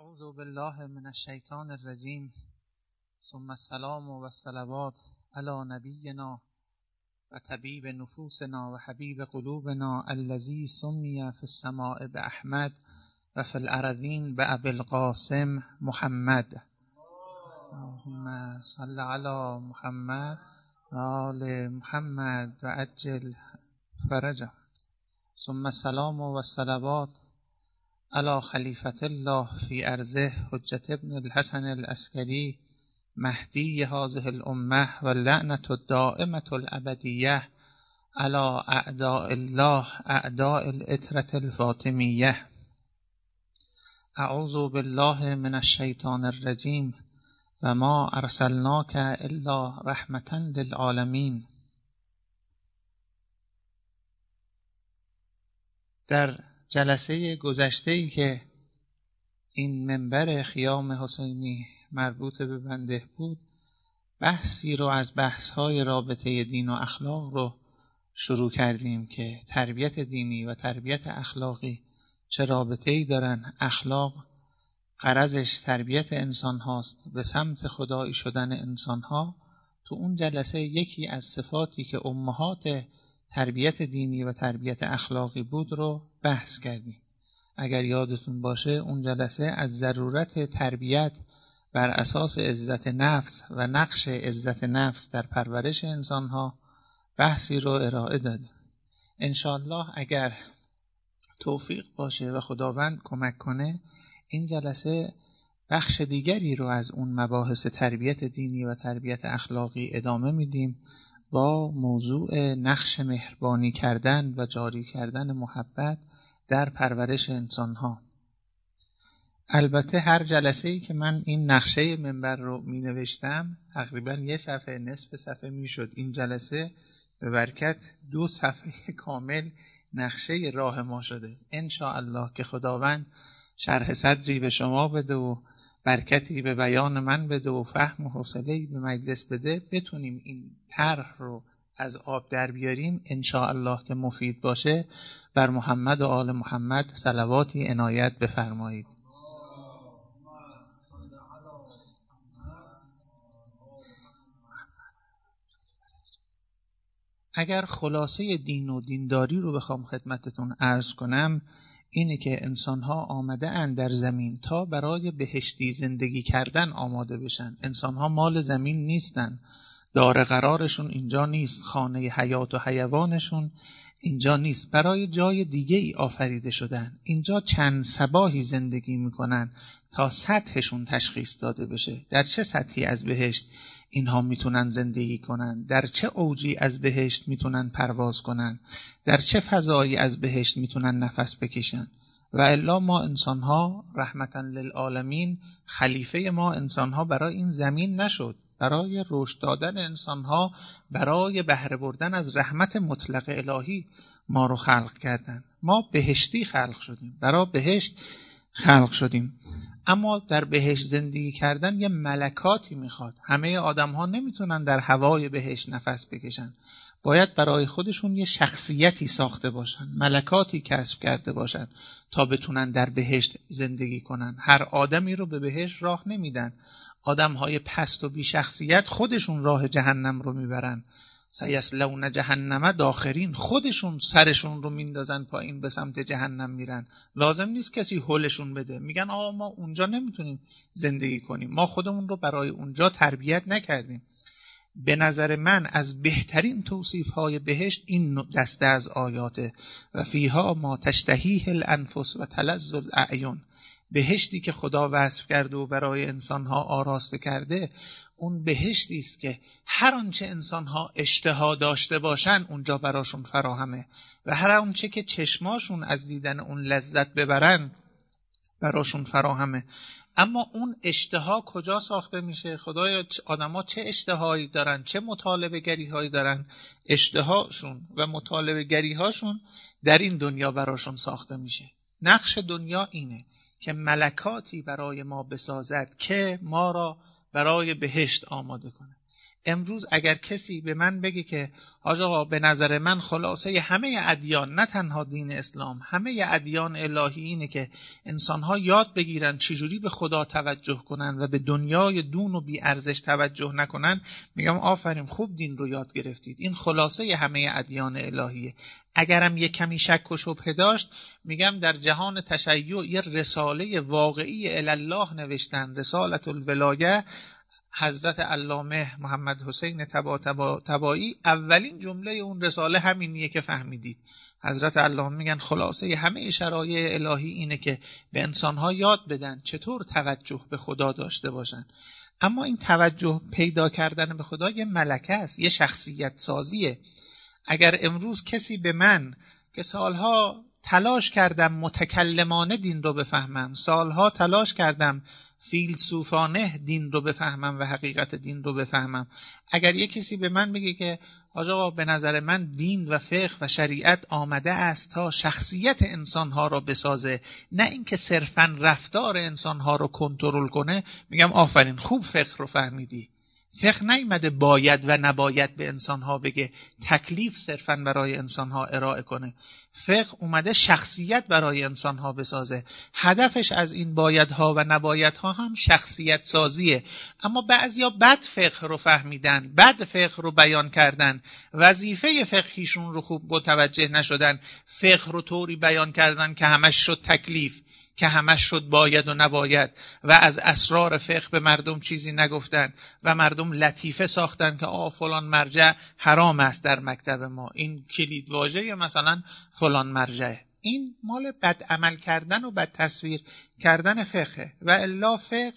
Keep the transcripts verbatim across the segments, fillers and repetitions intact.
اعوذ بالله من الشیطان الرجیم ثم السلام و الصلوات علی نبینا و طبیب نفوسنا و حبیب قلوبنا الذی سمی فی السماء باحمد و فی الارضین بابی القاسم محمد. اللهم صل علی محمد و آل محمد و عجل فرجه. ثم السلام و الصلوات علی خلیفة الله فی ارضه حجة ابن الحسن العسکری مهدی هذه الامه و لعنة الدائمة الابدیه علی اعداء الله اعداء العترة الفاطمیه. اعوذ بالله من الشیطان الرجیم و ما ارسلناک الا رحمة للعالمین. در جلسه گذشته‌ای که این منبر خیام حسینی مربوط به بنده بود، بحثی رو از بحث‌های رابطه دین و اخلاق رو شروع کردیم که تربیت دینی و تربیت اخلاقی چه رابطه‌ای دارن. اخلاق غرضش تربیت انسان هاست به سمت خدایی شدن انسان ها. تو اون جلسه یکی از صفاتی که امهات تربیت دینی و تربیت اخلاقی بود رو بحث کردیم. اگر یادتون باشه اون جلسه از ضرورت تربیت بر اساس عزت نفس و نقش عزت نفس در پرورش انسانها بحثی رو ارائه دادیم. انشالله اگر توفیق باشه و خداوند کمک کنه این جلسه بخش دیگری رو از اون مباحث تربیت دینی و تربیت اخلاقی ادامه میدیم با موضوع نقش مهربانی کردن و جاری کردن محبت در پرورش انسانها. البته هر جلسه‌ای که من این نقشه منبر رو می نوشتم تقریبا یه صفحه نصف صفحه می شد. این جلسه به برکت دو صفحه کامل نقشه راه ما شده. انشاءالله که خداوند شرح صدری به شما بده و برکتی به بیان من بده و فهم و حوصله‌ای به مجلس بده، بتونیم این طرح رو از آب در بیاریم. انشاءالله که مفید باشه. بر محمد و آل محمد صلواتی عنایت بفرمایید. اگر خلاصه دین و دینداری رو بخوام خدمتتون عرض کنم، اینه که انسان‌ها آمده اند در زمین تا برای بهشتی زندگی کردن آماده بشن. انسان‌ها مال زمین نیستن، دار قرارشون اینجا نیست، خانه حیات و حیوانشون اینجا نیست، برای جای دیگه ای آفریده شدن. اینجا چند صباحی زندگی میکنن تا سطحشون تشخیص داده بشه. در چه سطحی از بهشت اینها میتونن زندگی کنن، در چه اوجی از بهشت میتونن پرواز کنن، در چه فضایی از بهشت میتونن نفس بکشن. و الا ما انسانها رحمتا للعالمین، خلیفه ما انسانها برای این زمین نشد، برای رشد دادن انسانها، برای بهره بردن از رحمت مطلق الهی ما رو خلق کردن. ما بهشتی خلق شدیم، برای بهشت خلق شدیم. اما در بهشت زندگی کردن یه ملکاتی میخواد. همه آدم ها نمیتونن در هوای بهشت نفس بکشن، باید برای خودشون یه شخصیتی ساخته باشن، ملکاتی کسب کرده باشن تا بتونن در بهشت زندگی کنن. هر آدمی رو به بهشت راه نمیدن. آدم‌های پست و بی شخصیت خودشون راه جهنم رو میبرن. سیصلون جهنم داخرین، خودشون سرشون رو میندازن پایین به سمت جهنم میرن. لازم نیست کسی هولشون بده، میگن آقا ما اونجا نمیتونیم زندگی کنیم، ما خودمون رو برای اونجا تربیت نکردیم. به نظر من از بهترین توصیف‌های بهشت این دسته از آیاته و فیها ما تشتهیه الانفس و تلذ الاعین. بهشتی که خدا وصف کرده و برای انسانها آراسته کرده، اون بهشتی است که هر آنچه انسانها اشتها داشته باشن اونجا براشون فراهمه و هر آنچه که چشماشون از دیدن اون لذت ببرن براشون فراهمه. اما اون اشتها کجا ساخته میشه؟ خدایا آدما چه اشتهایی دارن، چه مطالبه گری هایی دارن؟ اشتهاشون و مطالبه گری هاشون در این دنیا براشون ساخته میشه. نقش دنیا اینه که ملکاتی برای ما بسازد که ما را برای بهشت آماده کنه. امروز اگر کسی به من بگه که حاج آقا به نظر من خلاصه همه ادیان، نه تنها دین اسلام، همه ادیان الهی اینه که انسان‌ها یاد بگیرن چجوری به خدا توجه کنن و به دنیای دون و بی ارزش توجه نکنن، میگم آفرین، خوب دین رو یاد گرفتید، این خلاصه همه ادیان الهیه. اگرم یک کمی شک و شبهه داشت، میگم در جهان تشیع یه رساله واقعی الله نوشتن، رسالت الولایه، حضرت علامه محمد حسین طبا طبا طبایی. اولین جمله اون رساله همینیه که فهمیدید. حضرت علامه میگن خلاصه همه شرایع الهی اینه که به انسانها یاد بدن چطور توجه به خدا داشته باشن. اما این توجه پیدا کردن به خدا یه ملکه است، یه شخصیت سازیه. اگر امروز کسی به من که سالها تلاش کردم متکلمانه دین رو بفهمم، سالها تلاش کردم فیلسوفانه دین رو بفهمم و حقیقت دین رو بفهمم، اگر یک کسی به من بگه که حاج آقا به نظر من دین و فقه و شریعت آمده است تا شخصیت انسانها رو بسازه، نه اینکه صرفاً رفتار انسانها رو کنترل کنه، میگم آفرین، خوب فقه رو فهمیدی. فقه نیامده باید و نباید به انسانها بگه، تکلیف صرفاً برای انسانها ارائه کنه. فقه اومده شخصیت برای انسانها بسازه. هدفش از این بایدها و نبایدها هم شخصیت سازیه. اما بعضیا بد فقه رو فهمیدن، بد فقه رو بیان کردن، وظیفه فقهیشون رو خوب متوجه نشدن، فقه رو طوری بیان کردن که همش شد تکلیف، که همش شد باید و نباید، و از اسرار فقه به مردم چیزی نگفتن و مردم لطیفه ساختن که آه فلان مرجع حرام است در مکتب ما، این کلید واژه مثلا فلان مرجع. این مال بد عمل کردن و بد تصویر کردن فقه. و الا فقه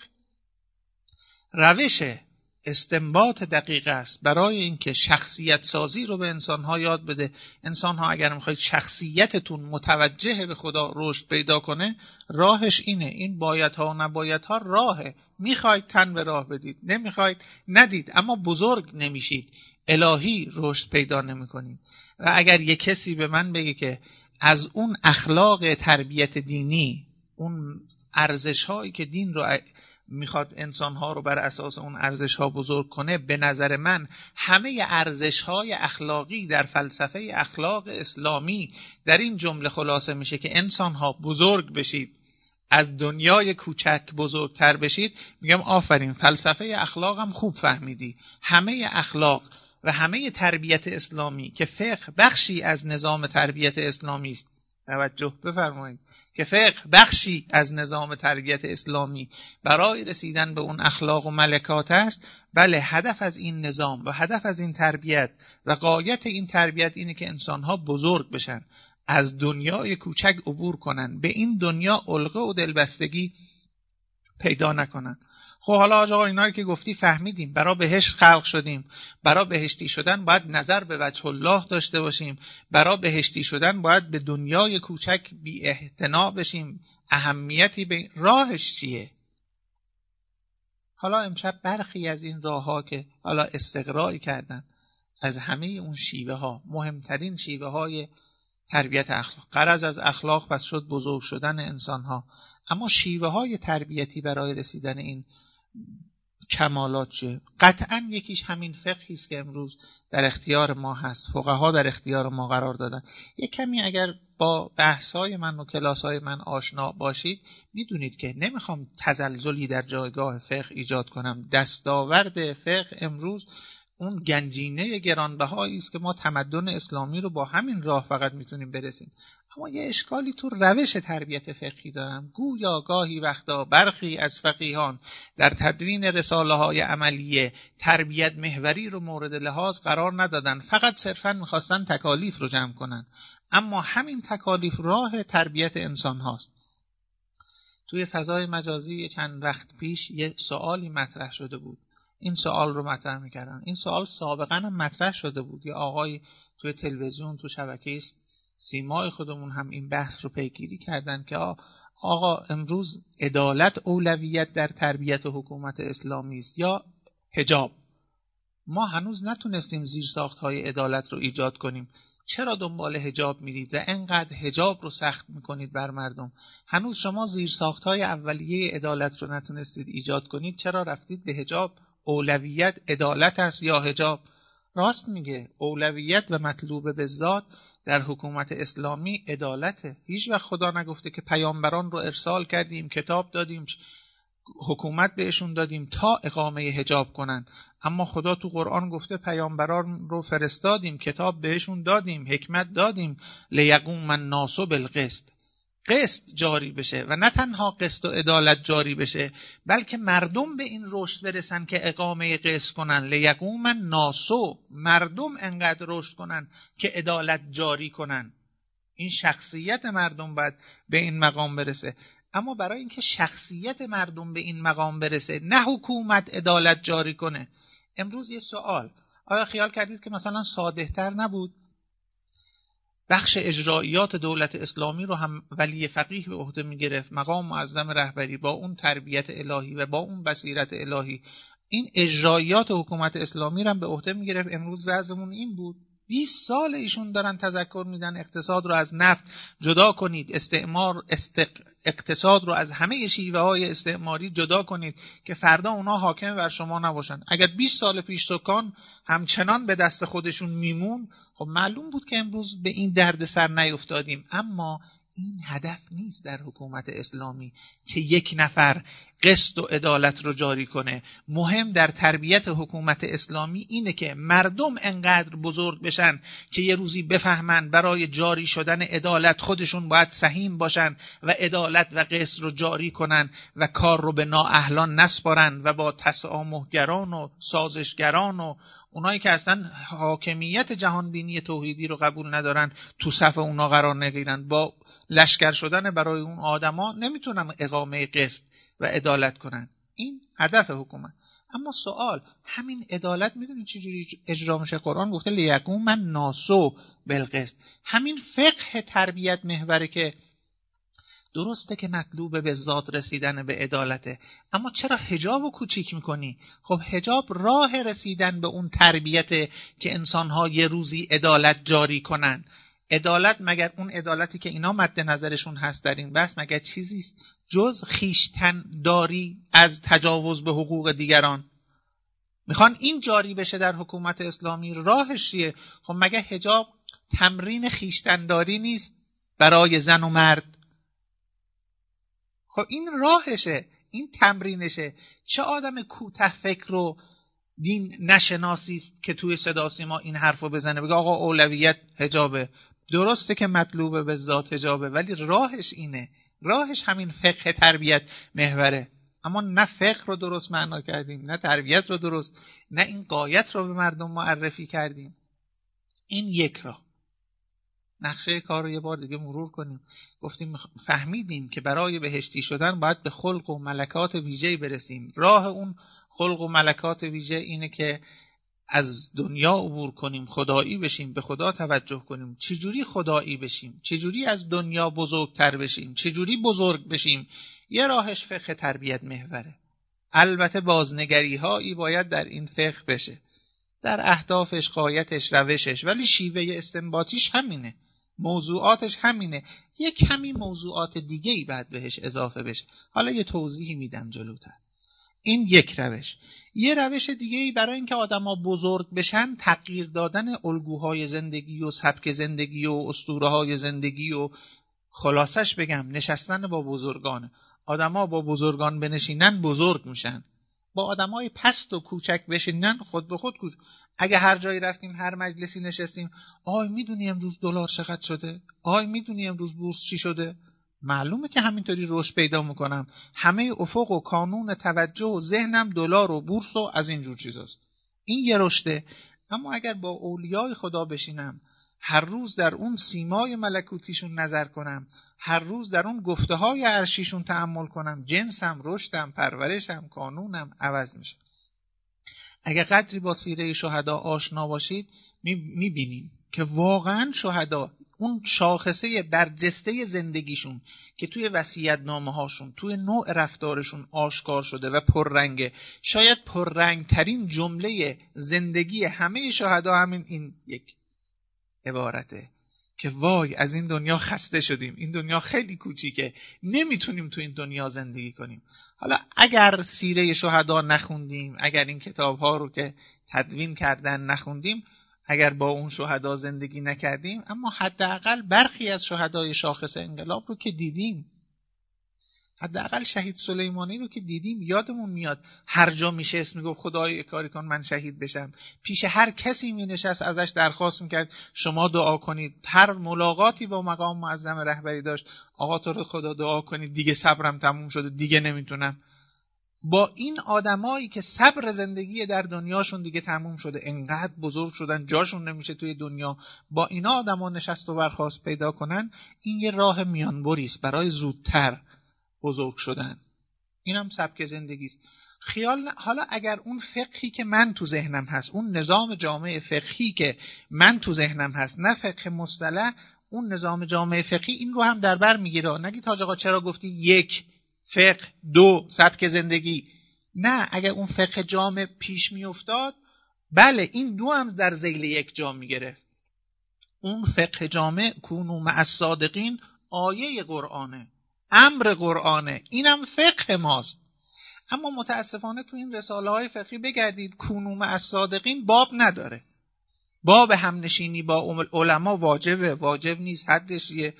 روش استنباط دقیق است برای اینکه شخصیت سازی رو به انسان‌ها یاد بده. انسان‌ها اگر می‌خواید شخصیتتون متوجه به خدا رشد پیدا کنه، راهش اینه. این بایدها و نبایدها راهه. می‌خواید تن به راه بدید، نمی‌خواید ندید، اما بزرگ نمیشید، الهی رشد پیدا نمی‌کنید. و اگر یک کسی به من بگه که از اون اخلاق تربیت دینی، اون ارزش‌هایی که دین رو میخواد انسانها رو بر اساس اون ارزشها بزرگ کنه، به نظر من همه ارزشهای اخلاقی در فلسفه اخلاق اسلامی در این جمله خلاصه میشه که انسانها بزرگ بشید، از دنیای کوچک بزرگتر بشید. میگم آفرین، فلسفه اخلاق هم خوب فهمیدی. همه اخلاق و همه تربیت اسلامی که فقه بخشی از نظام تربیت اسلامی است، توجه بفرمایید که فقه بخشی از نظام تربیت اسلامی برای رسیدن به اون اخلاق و ملکات است. بله، هدف از این نظام و هدف از این تربیت و غایت این تربیت اینه که انسانها بزرگ بشن، از دنیای کوچک عبور کنن، به این دنیا علقه و دلبستگی پیدا نکنن. خب حالا آقا اینا رو که گفتی فهمیدیم، برای بهشت خلق شدیم، برای بهشتی شدن باید نظر به وجه الله داشته باشیم، برای بهشتی شدن باید به دنیای کوچک بی اعتنا بشیم، اهمیتی به راهش چیه؟ حالا امشب برخی از این راه‌ها که حالا استقرائی کردن از همه اون شیوه ها، مهمترین شیوه های تربیت اخلاق، غرض از اخلاق پس شد بزرگ شدن انسان ها، اما شیوه های تربیتی برای رسیدن این کمالات چه؟ قطعا یکیش همین فقهی است که امروز در اختیار ما هست، فقها در اختیار ما قرار دادن. یک کمی اگر با بحث‌های من و کلاس‌های من آشنا باشید، میدونید که نمیخوام تزلزلی در جایگاه فقه ایجاد کنم. دستاورد فقه امروز اون گنجینه گرانبهایی است که ما تمدن اسلامی رو با همین راه فقط میتونیم برسیم. اما یه اشکالی تو روش تربیت فقهی دارم. گویا گاهی وقتا برخی از فقیهان در تدوین رساله های عملیه تربیت محوری رو مورد لحاظ قرار ندادن، فقط صرفاً میخواستن تکالیف رو جمع کنن. اما همین تکالیف راه تربیت انسان هاست. توی فضای مجازی چند وقت پیش یه سوالی مطرح شده بود، این سوال رو مطرح میکردن. این سوال سابقا هم مطرح شده بود، یه آقای توی تلویزیون تو شبکه سیمای خودمون هم این بحث رو پیگیری کردن که آقا امروز عدالت اولویت در تربیت حکومت اسلامی است یا حجاب؟ ما هنوز نتونستیم زیرساخت‌های عدالت رو ایجاد کنیم. چرا دنبال حجاب میرید و انقدر حجاب رو سخت میکنید بر مردم؟ هنوز شما زیرساخت‌های اولیه عدالت رو نتونستید ایجاد کنید، چرا رفتید به حجاب؟ اولویت عدالت است یا حجاب؟ راست میگه، اولویت و مطلوب به ذات در حکومت اسلامی عدالته. هیچ وقت خدا نگفته که پیامبران رو ارسال کردیم، کتاب دادیم، حکومت بهشون دادیم تا اقامه حجاب کنن، اما خدا تو قرآن گفته پیامبران رو فرستادیم، کتاب بهشون دادیم، حکمت دادیم، لیقوم الناس بالقسط، قسط جاری بشه و نه تنها قسط و عدالت جاری بشه، بلکه مردم به این رشد برسن که اقامه قسط کنن. لیقوم الناس، مردم انقدر رشد کنن که عدالت جاری کنن. این شخصیت مردم باید به این مقام برسه. اما برای اینکه شخصیت مردم به این مقام برسه، نه حکومت عدالت جاری کنه. امروز یه سوال، آیا خیال کردید که مثلا ساده تر نبود بخش اجراییات دولت اسلامی رو هم ولی فقیه به عهده میگرفت، مقام معظم رهبری با اون تربیت الهی و با اون بصیرت الهی این اجراییات حکومت اسلامی رو هم به عهده میگرفت؟ امروز وضعمون این بود. بیست سال ایشون دارن تذکر میدن اقتصاد رو از نفت جدا کنید، استعمار استق... اقتصاد رو از همه شیوه های استعماری جدا کنید که فردا اونا حاکم بر شما نباشن. اگر بیست سال پیش سکان همچنان به دست خودشون میمون، خب معلوم بود که امروز به این درد سر نیفتادیم. اما این هدف نیست در حکومت اسلامی که یک نفر قسط و عدالت رو جاری کنه. مهم در تربیت حکومت اسلامی اینه که مردم انقدر بزرگ بشن که یه روزی بفهمن برای جاری شدن عدالت خودشون باید سهیم باشن و عدالت و قسط رو جاری کنن و کار رو به نااهلان نسپارن و با تسامحگران و سازشگران و اونایی که اصلا حاکمیت جهانبینی توحیدی رو قبول ندارن تو صف اونا قرار نگیرن. با لشکر شدن برای اون آدما نمیتونن اقامه قسط و عدالت کنن. این هدف حکومت. اما سوال، همین عدالت میدونی چجوری اجرا میشه؟ قرآن گفته لیقوم الناس بالقسط. همین فقه تربیت محوره که درسته که مطلوب به ذات رسیدن به عدالته، اما چرا حجاب رو کوچیک میکنی؟ خب حجاب راه رسیدن به اون تربیته که انسانها یه روزی عدالت جاری کنن. عدالت مگر اون عدالتی که اینا مد نظرشون هست در این بحث مگر چیزیست جز خیشتن داری از تجاوز به حقوق دیگران؟ میخوان این جاری بشه در حکومت اسلامی، راهش چیه؟ خب مگر حجاب تمرین خیشتن داری نیست برای زن و مرد؟ خب این راهشه، این تمرینشه. چه آدم کوته فکر و دین نشناسی است که توی صدا سیما این حرفو بزنه بگه آقا اولویت حجابه. درسته که مطلوبه به ذات حجابه، ولی راهش اینه، راهش همین فقه تربیت محوره. اما نه فقه رو درست معنا کردیم، نه تربیت رو درست، نه این غایت رو به مردم معرفی کردیم. این یک راه. نقشه کار رو یه بار دیگه مرور کنیم. گفتیم فهمیدیم که برای بهشتی شدن باید به خلق و ملکات ویژه‌ای برسیم. راه اون خلق و ملکات ویژه اینه که از دنیا عبور کنیم، خدایی بشیم، به خدا توجه کنیم. چجوری خدایی بشیم؟ چجوری از دنیا بزرگتر بشیم؟ چجوری بزرگ بشیم؟ یه راهش فقه تربیت محوره. البته بازنگری هایی باید در این فقه بشه، در اهدافش، غایتش، روشش، ولی شیوه استنباطیش همینه، موضوعاتش همینه. یک کمی موضوعات دیگه‌ای بعد بهش اضافه بشه. حالا یه توضیحی میدم جلوتر. این یک روش. یه روش دیگه‌ای برای اینکه آدما بزرگ بشن، تغییر دادن الگوهای زندگی و سبک زندگی و اسطوره‌های زندگی و خلاصش بگم نشستن با بزرگان. آدما با بزرگان بنشینن بزرگ میشن. با آدمای پست و کوچک بشینن خود به خود کوچک. اگه هر جایی رفتیم، هر مجلسی نشستیم، آی میدونی امروز دلار چقدر شده؟ آی میدونی امروز بورس چی شده؟ معلومه که همینطوری رشد پیدا میکنم. همه افق و کانون توجه و ذهنم دلار و بورس و از اینجور چیزاست. این یه رشده. اما اگر با اولیای خدا بشینم، هر روز در اون سیمای ملکوتیشون نظر کنم، هر روز در اون گفته های عرشیشون تأمل کنم، جنسم، رشدم، پرورشم، کانونم عوض میشه. اگر قدری با سیره شهدا آشنا باشید، میبینیم که واقعا شهدا اون شاخصه برجسته زندگیشون که توی وصیت‌نامه هاشون، توی نوع رفتارشون آشکار شده و پررنگه. شاید پررنگ ترین جمله زندگی همه شهدا همین این یک عبارته که وای از این دنیا خسته شدیم، این دنیا خیلی کوچیکه، نمیتونیم تو این دنیا زندگی کنیم. حالا اگر سیره شهدا نخوندیم، اگر این کتاب‌ها رو که تدوین کردن نخوندیم، اگر با اون شهدا زندگی نکردیم، اما حداقل برخی از شهدای شاخص انقلاب رو که دیدیم، حداقل شهید سلیمانی رو که دیدیم، یادمون میاد هر جا میشه اسم میگفت خدای کاری کن من شهید بشم، پیش هر کسی مینشست ازش درخواست میکرد شما دعا کنید، هر ملاقاتی با مقام معظم رهبری داشت آقا تو رو خدا دعا کنید دیگه صبرم تموم شده دیگه نمیتونم. با این آدمایی که صبر زندگی در دنیاشون دیگه تموم شده، انقدر بزرگ شدن جاشون نمیشه توی دنیا، با اینا آدما نشست و برخاست پیدا کنن، این یه راه میانبری است برای زودتر بزرگ شدن. اینم سبک زندگی است. خیال ن... حالا اگر اون فقهی که من تو ذهنم هست، اون نظام جامعه فقهی که من تو ذهنم هست، نه فقه مصطلح، اون نظام جامعه فقهی این رو هم در بر میگیره. نگید حاج آقا چرا گفتی یک فقه، دو سبک زندگی؟ نه، اگر اون فقه جامع پیش میافتاد، بله این دو هم در ذیل یک جا میگرفت. اون فقه جامع کونوا مع الصادقین آیه قرآنه، امر قرآنه، اینم فقه ماست. اما متاسفانه تو این رساله های فقهی بگردید کونوا مع الصادقین باب نداره. باب همنشینی با علما واجبه، واجب نیست، حدش یه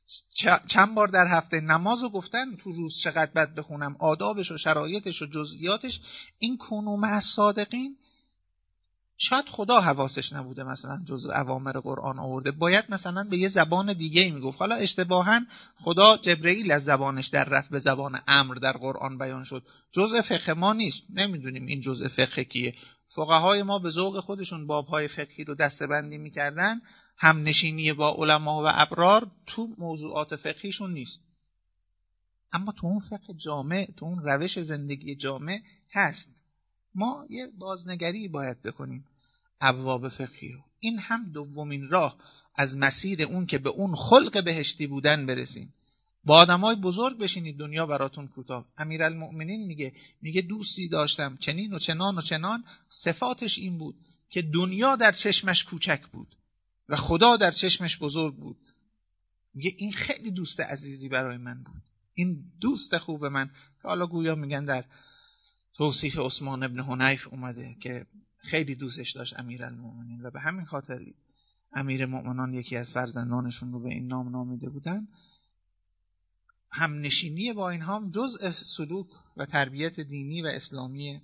چند بار در هفته نمازو گفتن تو روز چقدر باید بخونم، آدابش و شرایطش و جزئیاتش. این کونوا مع الصادقین شاید خدا حواسش نبوده مثلا جزء اوامر قرآن آورده، باید مثلا به یه زبان دیگه ای میگفت. حالا اشتباها خدا جبرئیل از زبانش در رفت به زبان امر در قرآن بیان شد، جزء فقه ما نیست، نمیدونیم این جزء فقه کیه. فقهای ما به ذوق خودشون بابهای فقهی رو دسته‌بندی میکردن، هم نشینی با علما و ابرار تو موضوعات فقهیشون نیست، اما تو اون فقه جامع، تو اون روش زندگی جامع هست. ما یه بازنگری باید بکنیم ابواب فقهی رو. این هم دومین راه از مسیر اون که به اون خلق بهشتی بودن برسیم. با آدمای بزرگ بشینید، دنیا براتون کوتاه. امیرالمؤمنین میگه میگه دوستی داشتم چنین و چنان و چنان، صفاتش این بود که دنیا در چشمش کوچک بود و خدا در چشمش بزرگ بود. میگه این خیلی دوست عزیزی برای من بود، این دوست خوب من. حالا گویا میگن در توصیف عثمان ابن حنیف اومده که خیلی دوستش داشت امیرالمؤمنین و به همین خاطر امیر مؤمنان یکی از فرزندانشون رو به این نام نامیده بودن. هم نشینی با اینها هم جزء سلوک و تربیت دینی و اسلامی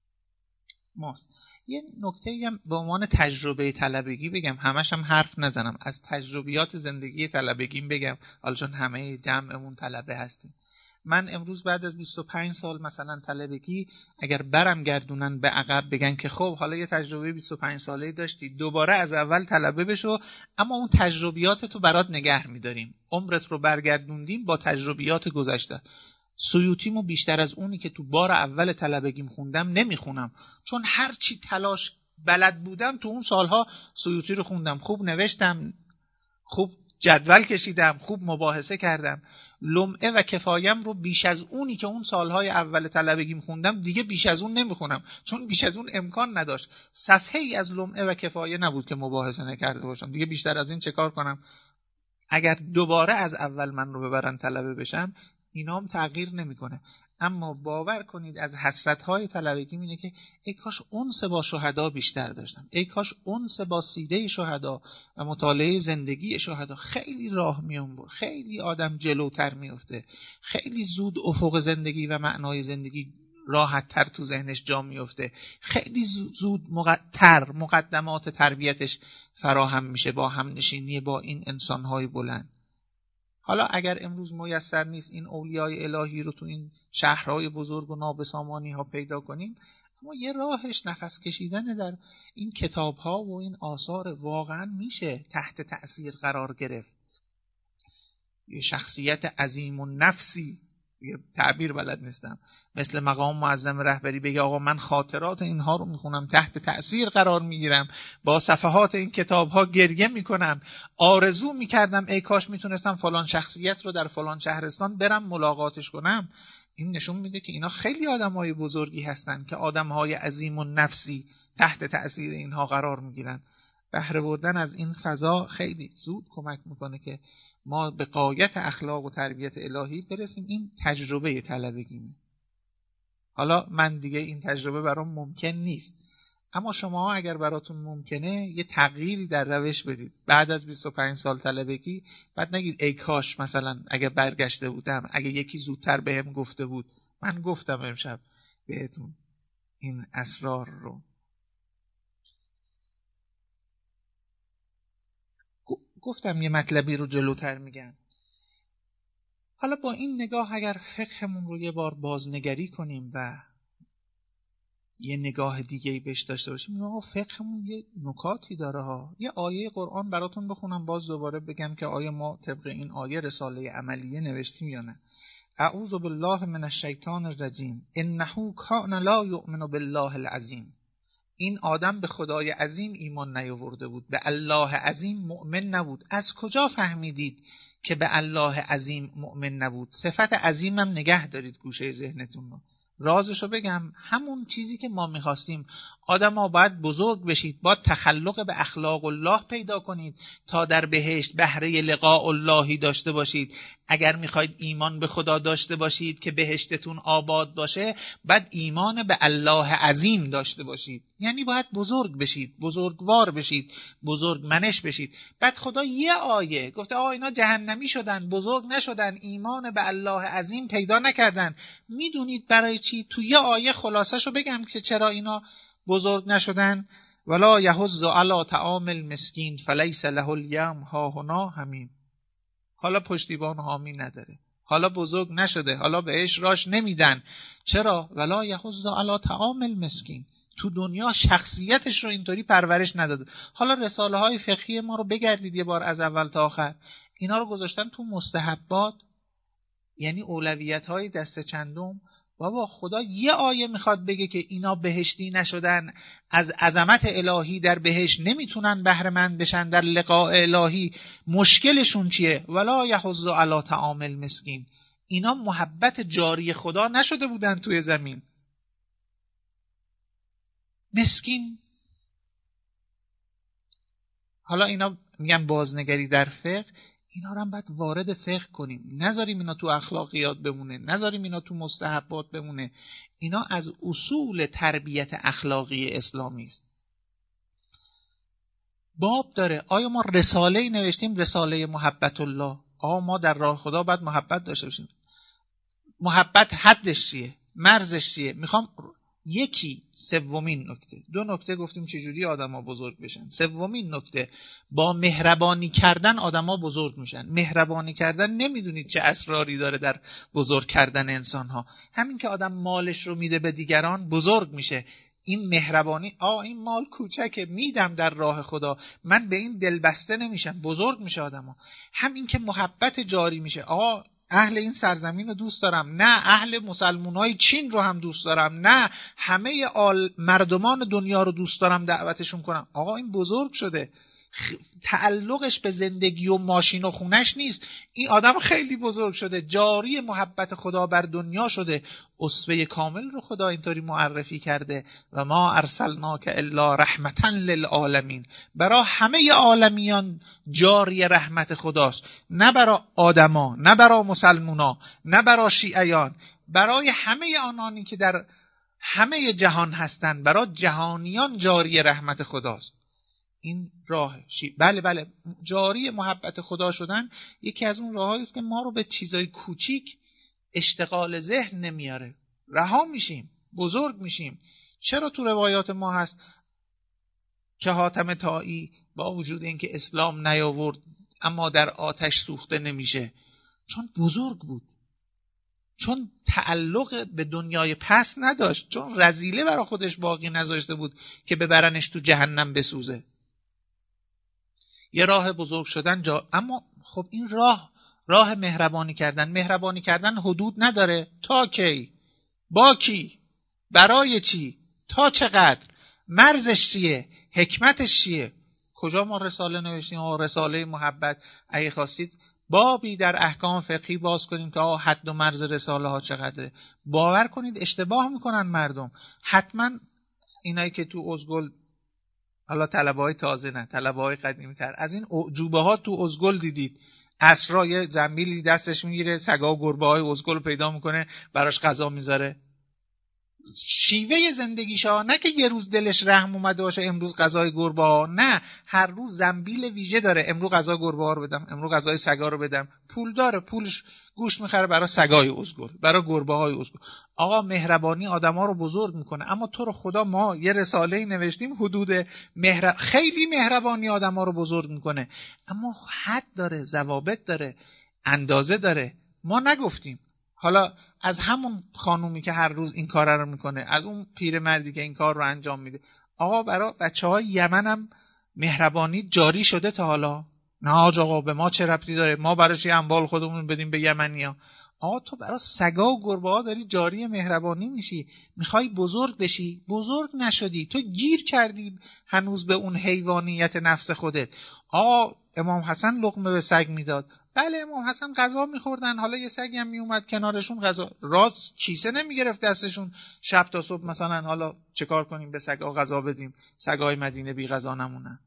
ماست. یه نکته هم به عنوان تجربه طلبگی بگم، همش هم حرف نزنم، از تجربیات زندگی طلبگیم بگم، حالا چون همه جمعمون طلبه هستیم. من امروز بعد از بیست و پنج سال مثلا طلبگی اگر برم گردونن به عقب بگن که خب حالا یه تجربه بیست و پنج ساله‌ای داشتی، دوباره از اول طلبه بشو، اما اون تجربیاتتو برات نگه می‌داریم، عمرت رو برگردوندیم با تجربیات گذشته. سیوطیمو بیشتر از اونی که تو بار اول طلبگیم خوندم نمیخونم، چون هر چی تلاش بلد بودم تو اون سالها سیوطی رو خوندم، خوب نوشتم، خوب جدول کشیدم، خوب مباحثه کردم. لمعه و کفایم رو بیش از اونی که اون سالهای اول طلبگیم خوندم دیگه بیش از اون نمیخونم، چون بیش از اون امکان نداشت. صفحه ای از لمعه و کفایه نبود که مباحثه نکرده باشم، دیگه بیشتر از این چه کار کنم؟ اگر دوباره از اول من رو ببرن طلبه بشم اینام تغییر نمیکنه. اما باور کنید از حسرت‌های طلبگی اینه که ای کاش انس با شهدا بیشتر داشتم، ای کاش انس با سیره شهدا و مطالعه زندگی شهدا. خیلی راه میانبر، خیلی آدم جلوتر میفته، خیلی زود افق زندگی و معنای زندگی راحت‌تر تو ذهنش جا میفته، خیلی زود مقدر مقدمات تربیتش فراهم میشه با هم نشینی با این انسان‌های بلند. حالا اگر امروز میسر نیست این اولیای الهی رو تو این شهرهای بزرگ و نابسامانی ها پیدا کنیم، اما یه راهش نفس کشیدن در این کتاب ها و این آثار واقعا میشه تحت تأثیر قرار گرفت. یه شخصیت عظیم و نفسی، یه تعبیر بلد نیستم، مثل مقام معظم رهبری بگه آقا من خاطرات اینها رو میخونم، تحت تأثیر قرار میگیرم، با صفحات این کتاب ها گریه میکنم، آرزو میکردم ای کاش میتونستم فلان شخصیت رو در فلان شهرستان برم ملاقاتش کنم. این نشون میده که اینا خیلی آدمای بزرگی هستن که آدمهای عظیم و نفسی تحت تأثیر اینها قرار میگیرن. بهره بردن از این فضا خیلی زود کمک میکنه که ما به غایت اخلاق و تربیت الهی برسیم. این تجربه طلبگیمه. حالا من دیگه این تجربه برام ممکن نیست، اما شما اگر براتون ممکنه یه تغییری در روش بدید. بعد از بیست و پنج سال طلبگی بعد نگید ای کاش مثلا اگه برگشته بودم، اگه یکی زودتر بهم گفته بود. من گفتم امشب بهتون این اسرار رو. گفتم یه مطلبی رو جلوتر میگم. حالا با این نگاه اگر فقهمون رو یه بار بازنگری کنیم و یه نگاه دیگه‌ای بهش داشته باشیم، نه فقهمون یه نکاتی داره ها. یه آیه قرآن براتون بخونم، باز دوباره بگم که آیا ما طبق این آیه رساله عملیه نوشتیم یا نه. اعوذ بالله من الشیطان الرجیم انه کان لا یؤمن بالله العظیم. این آدم به خدای عظیم ایمان نیاورده بود، به الله عظیم مؤمن نبود. از کجا فهمیدید که به الله عظیم مؤمن نبود؟ صفت عظیمم نگه دارید گوشه ذهنتون رو. رازشو بگم، همون چیزی که ما میخواستیم. آدم ها باید بزرگ بشید، باید تخلق به اخلاق الله پیدا کنید تا در بهشت بهره لقاء اللهی داشته باشید. اگر میخواید ایمان به خدا داشته باشید که بهشتتون آباد باشه، بعد ایمان به الله عظیم داشته باشید. یعنی باید بزرگ بشید، بزرگوار بشید، بزرگ منش بشید. بعد خدا یه آیه گفته آه اینا جهنمی شدن، بزرگ نشدن، ایمان به الله عظیم پیدا نکردن. میدونید برای چی؟ تو یه آیه خلاصه‌شو بگم که چرا اینا بزرگ نشدن. ولا یحض علی طعام المسکین فلیس له الیوم هاهنا حمیم. حالا پشتیبان حامی نداره، حالا بزرگ نشده، حالا بهش راش نمیدن. چرا؟ ولا یحض علی طعام المسکین. تو دنیا شخصیتش رو اینطوری پرورش نداده. حالا رساله های فقهی ما رو بگردید یه بار از اول تا آخر، اینا رو گذاشتن تو مستحبات، یعنی اولویت های دست چندم. بابا خدا یه آیه میخواد بگه که اینا بهشتی نشدن، از عظمت الهی در بهشت نمیتونن بهره مند بشن در لقاء الهی. مشکلشون چیه؟ ولا یحض علی طعام المسکین. اینا محبت جاری خدا نشده بودن توی زمین. مسکین. حالا اینا میگن بازنگری در فقه، اینا رو هم باید وارد فقه کنیم، نذاریم اینا تو اخلاقیات بمونه، نذاریم اینا تو مستحبات بمونه. اینا از اصول تربیت اخلاقی اسلامی است. باب داره. آیا ما رساله نوشتیم، رساله محبت الله؟ آیا ما در راه خدا باید محبت داشته باشیم؟ محبت حدش چیه؟ مرزش چیه؟ میخوام یکی سومین نکته، دو نکته گفتیم چجوری آدما بزرگ بشن. سومین نکته، با مهربانی کردن آدما بزرگ میشن. مهربانی کردن نمیدونید چه اسراری داره در بزرگ کردن انسان ها. همین که آدم مالش رو میده به دیگران بزرگ میشه. این مهربانی، آ این مال کوچکه میدم در راه خدا، من به این دل بسته نمیشم، بزرگ میشه آدما. همین که محبت جاری میشه، آ اهل این سرزمین رو دوست دارم، نه اهل مسلمانای چین رو هم دوست دارم، نه همه آل مردمان دنیا رو دوست دارم دعوتشون کنم. آقا این بزرگ شده. تعلقش به زندگی و ماشین و خونش نیست. این آدم خیلی بزرگ شده، جاری محبت خدا بر دنیا شده. اسوه کامل رو خدا اینطوری معرفی کرده و ما ارسلناک الا رحمتا للعالمین. برای همه عالمیان جاری رحمت خداست، نه برای آدما، نه برای مسلمونا، نه برای شیعیان، برای همه آنانی که در همه جهان هستند. برای جهانیان جاری رحمت خداست. این راه شی... بله بله جاری محبت خدا شدن یکی از اون راهایی است که ما رو به چیزای کوچیک اشتغال ذهن نمیاره. رها میشیم، بزرگ میشیم. چرا تو روایات ما هست که حاتم طایی با وجود اینکه اسلام نیاورد اما در آتش سوخته نمیشه؟ چون بزرگ بود، چون تعلق به دنیای پس نداشت، چون رذیله برای خودش باقی نذاشته بود که ببرنش تو جهنم بسوزه. یه راه بزرگ شدن جا. اما خب این راه راه مهربانی کردن. مهربانی کردن حدود نداره. تا کی؟ با کی؟ برای چی؟ تا چقدر؟ مرزش چیه؟ حکمتش چیه؟ کجا ما رساله نوشتیم؟ آه رساله محبت. اگه خواستید بابی در احکام فقهی باز کنیم که آه حد و مرز رساله ها چقدره. باور کنید اشتباه میکنن مردم. حتما اینایی که تو ازگل حالا طلبه‌های تازه نه، طلبه‌های قدیمی‌تر. از این اعجوبه‌ها تو ازگل دیدید، عصرا یه زنبیلی دستش میگیره، سگا و گربه‌های ازگل رو پیدا میکنه، براش غذا میذاره. شیوه زندگیشا نه که یه روز دلش رحم اومده باشه امروز غذای گربه ها، نه، هر روز زنبیل ویژه داره، امروز غذای گربه ها رو بدم، امروز غذای سگا رو بدم. پول داره، پولش گوشت میخره برای سگای ازگل، برای گربه های ازگل. آقا مهربانی آدما رو بزرگ میکنه. اما تو رو خدا ما یه رساله‌ای نوشتیم حدود مهر... خیلی مهربانی آدما رو بزرگ میکنه، اما حد داره، ضوابط داره، اندازه داره. ما نگفتیم. حالا از همون خانومی که هر روز این کار رو میکنه، از اون پیرمردی که این کار رو انجام میده، آقا برای بچهای یمن هم مهربانی جاری شده تا حالا؟ نه آقا به ما چه ربطی داره، ما براش یه اموال خودمون بدیم به یمنیا. آقا تو برای سگا و گربه ها داری جاری مهربانی میشی، میخوای بزرگ بشی، بزرگ نشدی، تو گیر کردی هنوز به اون حیوانیت نفس خودت. آقا امام حسن لقمه به سگ میداد، بله امام حسن غذا میخوردن، حالا یه سگی هم میومد کنارشون غذا، راست کیسه نمیگرفت دستشون شب تا صبح مثلا حالا چه کار کنیم به سگا غذا بدیم، سگای مدینه بی غذا نمونن.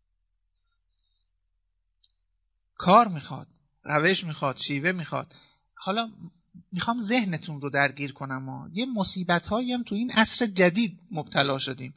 کار میخواد، روش میخواد، شیوه میخواد. حالا میخوام ذهنتون رو درگیر کنم. ما یه مصیبت هایی هم تو این عصر جدید مبتلا شدیم،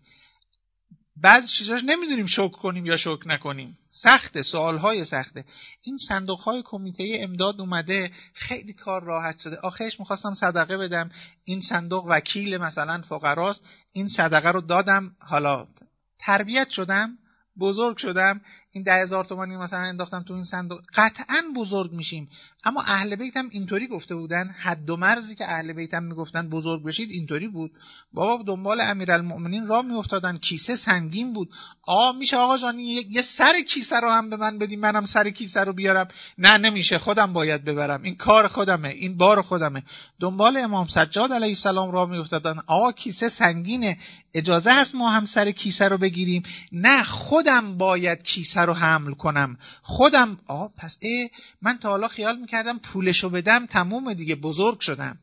بعضی چیزاش نمیدونیم شکر کنیم یا شکر نکنیم، سخته، سوالهای سخته. این صندوقهای کمیته امداد اومده، خیلی کار راحت شده. آخرش میخواستم صدقه بدم، این صندوق وکیل مثلا فقراست، این صدقه رو دادم، حالا تربیت شدم، بزرگ شدم، این ده هزار تومانی مثلا انداختم تو این صندوق، قطعا بزرگ میشیم. اما اهل بیت هم اینطوری گفته بودن، حد و مرزی که اهل بیت هم میگفتن بزرگ بشید اینطوری بود. بابا دنبال امیرالمؤمنین راه میافتادن، کیسه سنگین بود. آ میشه آقا جانی یه سر کیسه رو هم به من بدیم، منم سر کیسه رو بیارم؟ نه نمیشه، خودم باید ببرم، این کار خودمه، این بار خودمه. دنبال امام سجاد علیه السلام راه میافتادن، آقا کیسه سنگینه، اجازه هست ما هم سر کیسه رو بگیریم؟ نه، خودم باید کیسه رو حمل کنم، خودم. آه پس ای من تا حالا خیال میکردم پولشو بدم تموم دیگه، بزرگ شدم.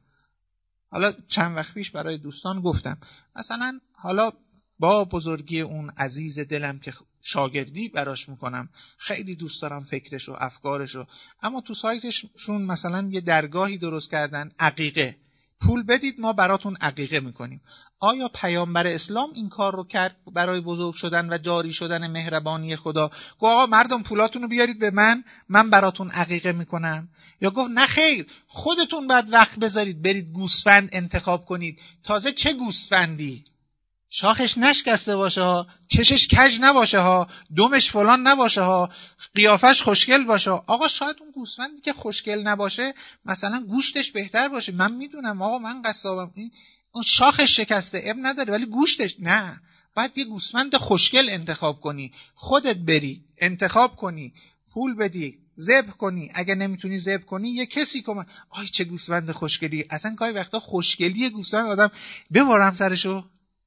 حالا چند وقت پیش برای دوستان گفتم، مثلا حالا با بزرگی اون عزیز دلم که شاگردی براش میکنم، خیلی دوست دارم فکرش و افکارش رو، اما تو سایتشون مثلا یه درگاهی درست کردن، عقیقه، پول بدید ما براتون عقیقه میکنیم. آیا پیامبر اسلام این کار رو کرد برای بزرگ شدن و جاری شدن مهربانی خدا؟ گفت آقا مردم پولاتون رو بیارید به من، من براتون عقیقه میکنم؟ یا گفت نه خیر، خودتون باید وقت بذارید برید گوسفند انتخاب کنید، تازه چه گوسفندی؟ شاخش نشکسته باشه ها، چشش کج نباشه ها، دمش فلان نباشه ها، قیافش خوشگل باشه. آقا شاید اون گوسفندی که خوشگل نباشه مثلا گوشتش بهتر باشه، من میدونم آقا، من قصابم، اون شاخش شکسته اب نداره ولی گوشتش نه. باید یه گوسفند خوشگل انتخاب کنی، خودت بری انتخاب کنی، پول بدی، ذبح کنی، اگه نمیتونی ذبح کنی یه کسی کمک. آی چه گوسفند خوشگلی. اصلا گاهی وقتا خوشگلی گوسفند آدم ببرم سرشو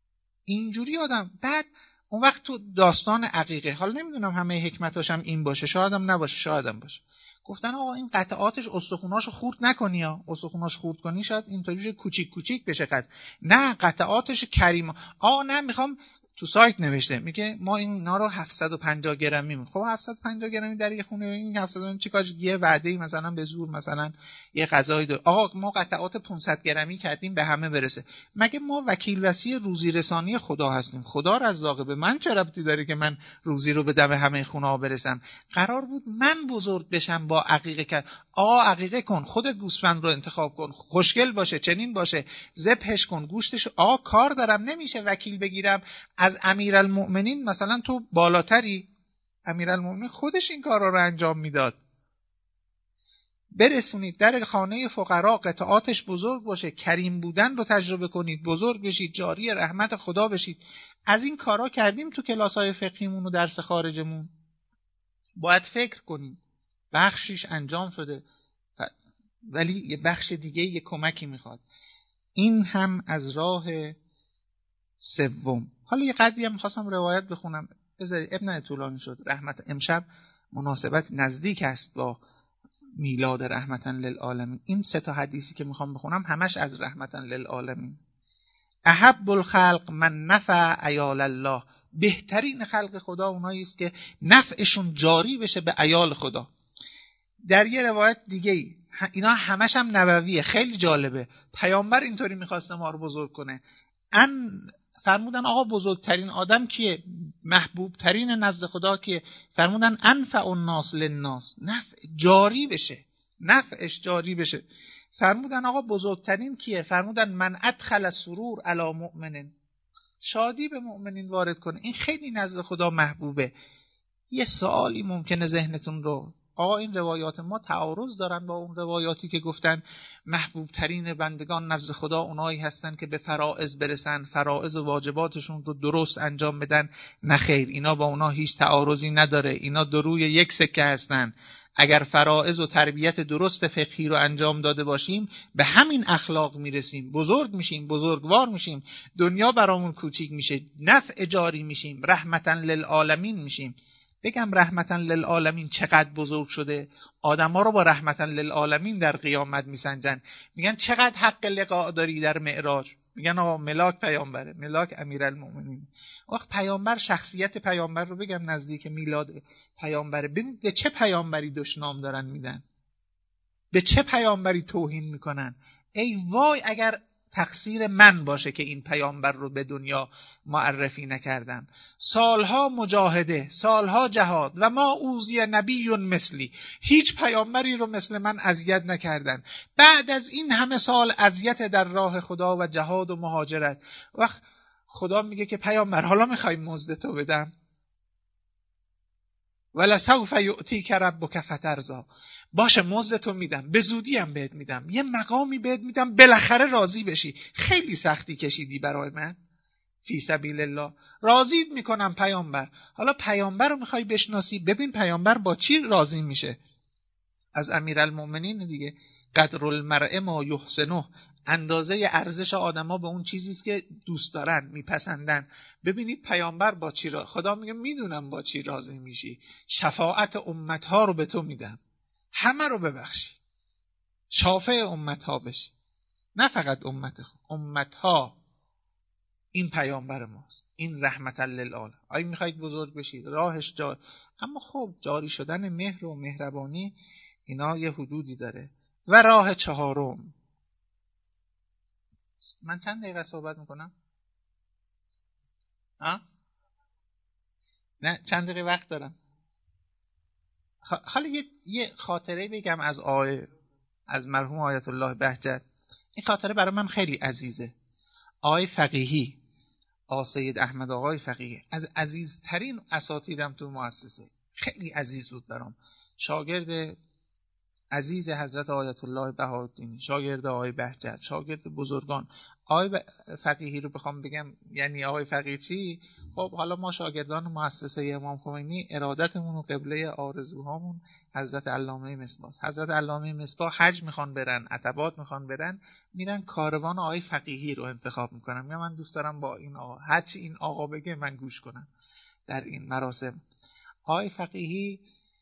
اینجوری آدم. بعد اون وقت تو داستان عقیقه، حالا نمیدونم همه حکمتاش هم این باشه، شایدم نباشه، شایدم باشه، گفتن آقا این قطعاتش استخوناشو خورد نکنی ها، استخوناش خورد کنی شاید اینطوری کوچیک کوچیک بشه قطع. نه قطعاتش کریم. آقا نه میخوام، تو سایت نوشته میگه ما اینا رو هفتصد و پنجاه گرمی می. خب هفتصد و پنجاه گرمی در یه خونه این هفتصد چیکار؟ یه وعده مثلا به زور مثلا یه غذایی داره. آقا ما قطعات پانصد گرمی کردیم به همه برسه. مگه ما وکیل وصی روزی رسانی خدا هستیم؟ خدا رزاقه، به من چه ربطی داره که من روزی رو بدم به همه خونه ها برسم؟ قرار بود من بزرگ بشم با عقیقه کرد. آقا عقیقه کن، خودت گوسفند رو انتخاب کن، خوشگل باشه، چنین باشه، ذبحش کن، گوشتش. آقا کار دارم، نمیشه وکیل بگیرم از امیرالمؤمنین. مثلا تو بالاتری، امیرالمؤمنین خودش این کارا رو انجام میداد. برسونید در خانه فقرا، قطعاتش بزرگ باشه، کریم بودن رو تجربه کنید، بزرگ بشید، جاری رحمت خدا بشید. از این کارا کردیم تو کلاس‌های فقهیمون و درس خارجمون. باید فکر کنیم. بخشیش انجام شده ولی یه بخش دیگه یه کمکی میخواد. این هم از راه سوم. حالا یه قدری هم میخواستم روایت بخونم، بذاری ابن طولانی شد. رحمت امشب مناسبت نزدیک است با میلاد رحمتاً للعالمین. این سه تا حدیثی که میخوام بخونم همش از رحمتاً للعالمین. احب الخلق من نفع عیال الله، بهترین خلق خدا اونایی است که نفعشون جاری بشه به عیال خدا. در یه روایت دیگه اینا همش هم نبویه، خیلی جالبه. پیامبر اینطوری میخواسته ما رو بزرگ کنه. ان فرمودن آقا بزرگترین آدم کیه؟ محبوب ترین نزد خدا کیه؟ فرمودن انفع الناس للناس، نفع جاری بشه، نفعش جاری بشه. فرمودن آقا بزرگترین کیه؟ فرمودن من ادخل سرور علی مؤمنین، شادی به مؤمنین وارد کنه. این خیلی نزد خدا محبوبه. یه سوالی ممکنه ذهنتون رو، آقا این روایات ما تعارض دارن با اون روایاتی که گفتن محبوب ترین بندگان نزد خدا اونایی هستن که به فرائض برسن، فرائض و واجباتشون رو درست انجام بدن؟ نه خیر، اینا با اونا هیچ تعارضی نداره، اینا دو روی یک سکه هستن. اگر فرائض و تربیت درست فقهی رو انجام داده باشیم به همین اخلاق میرسیم، بزرگ میشیم، بزرگوار میشیم، دنیا برامون کوچیک میشه، نفع جاری میشیم، رحمتا للعالمین میشیم. بگم رحمتا للعالمین چقدر بزرگ شده. آدما رو با رحمتا للعالمین در قیامت میسنجن، میگن چقدر حق لقاء داری در معراج، میگن آقا ملاک پیامبره، ملاک امیرالمومنین. وقت پیامبر، شخصیت پیامبر رو بگم نزدیک میلاد پیامبره. ببین به چه پیامبری دشنام دارن میدن، به چه پیامبری توهین میکنن. ای وای اگر تقصیر من باشه که این پیامبر رو به دنیا معرفی نکردم. سالها مجاهده، سالها جهاد و ما اوذی نبی مثلی، هیچ پیامبری رو مثل من اذیت نکردن. بعد از این همه سال اذیت در راه خدا و جهاد و مهاجرت، وقت خدا میگه که پیامبر حالا میخوای مزد تو بدم؟ ولسوف یؤتیک ربک فترضی، باشه مزدتو میدم، به زودی هم بهت میدم، یه مقامی بهت میدم بالاخره راضی بشی. خیلی سختی کشیدی برای من فی سبیل الله، راضیت میکنم پیامبر. حالا پیامبر رو میخوای بشناسی، ببین پیامبر با چی راضی میشه. از امیرالمومنین دیگه، قدر المرء ما یحسنه، اندازه ارزش آدما به اون چیزی است که دوست دارن، میپسندن. ببینید پیامبر با چی را، خدا میگه میدونم با چی راضی میشی، شفاعت امتها رو به تو میدم، همه رو ببخشی، شافع امتها بشی، نه فقط امت خود، امتها. این پیامبر ماست، این رحمت للعالمین. آیا میخواید بزرگ بشید راهش جار، اما خب جاری شدن مهر و مهربانی اینا یه حدودی داره. و راه چهارم، من چند دقیقه صحبت میکنم؟ ها؟ نه چند دقیقه وقت دارم. حالا یه, یه خاطره بگم از آقای از مرحوم آیت الله بهجت. این خاطره برای من خیلی عزیزه. آقای فقیهی، آقای سید احمد آقای فقیهی، از عزیزترین اساتیدم تو مؤسسه، خیلی عزیز بود برام. شاگرد عزیز حضرت آیت الله بهاءالدین، شاگرد آقای بهجت، شاگرد بزرگان. آقای فقیهی رو بخوام بگم یعنی آقای فقیهی چی، خب حالا ما شاگردان مؤسسه امام خمینی ارادتمون و قبله آرزوهامون حضرت علامه مصباح. حضرت علامه مصباح حج میخوان برن، عتبات میخوان برن، میرن کاروان آقای فقیهی رو انتخاب میکنن. یا من دوست دارم با این آقا، هرچی این آقا بگه من گوش کنم در این مراسم. آقای فقیهی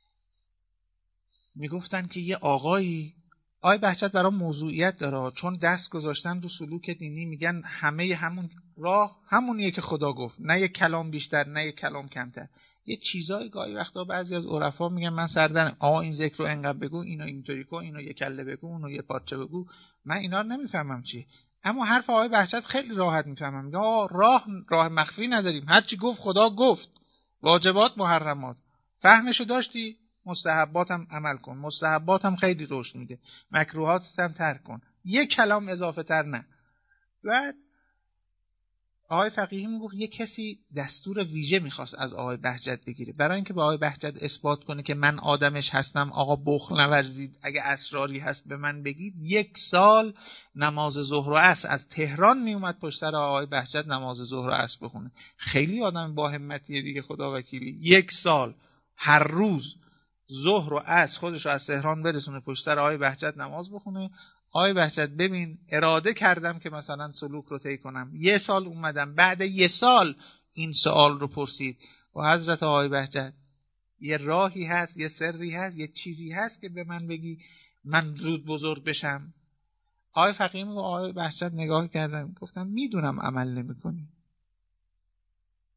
میگفتن که یه آقایی، آقای بهجت برام موضوعیت داره چون دست گذاشتن رو سلوک دینی، میگن همه همون راه همونیه که خدا گفت، نه یک کلام بیشتر نه یک کلام کمتر. یه چیزای گاهی وقتا بعضی از عرفا میگن من سردن، آقا این ذکر رو انقدر بگو، اینو اینطوری کن، اینو یک کله بگو، اونو یه پارچه بگو. من اینا رو نمیفهمم چی، اما حرف آقای بهجت خیلی راحت میفهمم. میگه آقا راه راه مخفی نداریم، هر چی گفت خدا گفت، واجبات محرمات، فهمشو داشتی، مستحبات هم عمل کن، مستحبات هم خیلی رشد میده، مکروهات هم ترک کن، یک کلام اضافه تر نه. بعد آقای فقیهی میگفت یه کسی دستور ویژه میخواست از آقای بهجت بگیره برای اینکه به آقای بهجت اثبات کنه که من آدمش هستم، آقا بخل نورزید، اگه اسراری هست به من بگید. یک سال نماز ظهر و عصر از تهران میومد پشت سر آقای بهجت نماز ظهر و عصر بخونه. خیلی آدم با همتیه دیگه، خدا وکیلی. یک سال هر روز ظهر و عصر خودش رو از تهران برسونه پشت سر آقای بهجت نماز بخونه. آقای بهجت ببین اراده کردم که مثلا سلوک رو طی کنم، یه سال اومدم، بعد یه سال این سوال رو پرسید و حضرت آقای بهجت یه راهی هست، یه سری هست، یه چیزی هست که به من بگی من زود بزرگ بشم؟ آقای فقیه و آقای بهجت نگاه کردم، گفتم میدونم عمل نمی کنی،